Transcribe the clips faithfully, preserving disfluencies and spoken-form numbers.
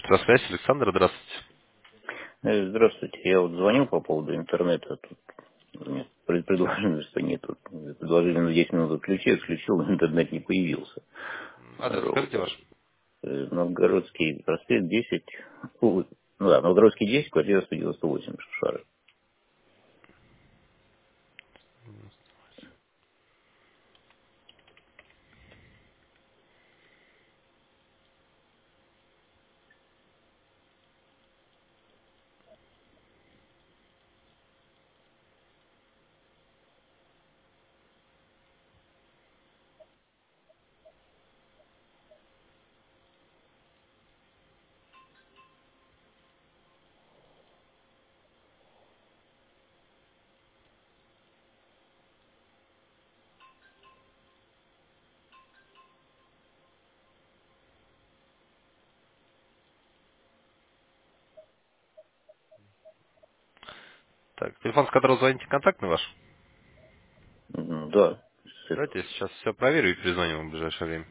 Электросвязь, Александр, здравствуйте. Э, Здравствуйте. Я вот звонил по поводу интернета. Тут мне пред- предложили, что нет. Тут предложили на десять минут отключить, отключил, интернет не появился. Адрес Вот. скажите ваш. Э, Новгородский проспект десять. Ой, ну да, Новгородский десять, квартира сто девяносто восемь, Шушары. Так, телефон, с которого звоните, контактный ваш? М, Да. с Давайте этого. я сейчас все проверю и перезвоню вам в ближайшее время.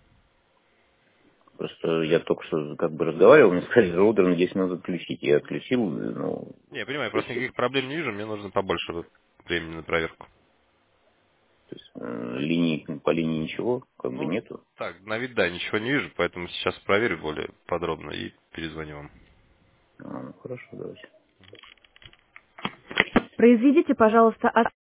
Просто я только что как бы разговаривал, мне сказали, роутер на десять минут отключить. Я отключил, ну, Не, я понимаю, то просто есть, никаких проблем не вижу, мне нужно побольше времени на проверку. то есть, э, линии, по линии ничего как бы Ну, нету. так, на вид, да, ничего не вижу, поэтому сейчас проверю более подробно и перезвоню вам. А, ну, хорошо, давайте. Произведите, пожалуйста,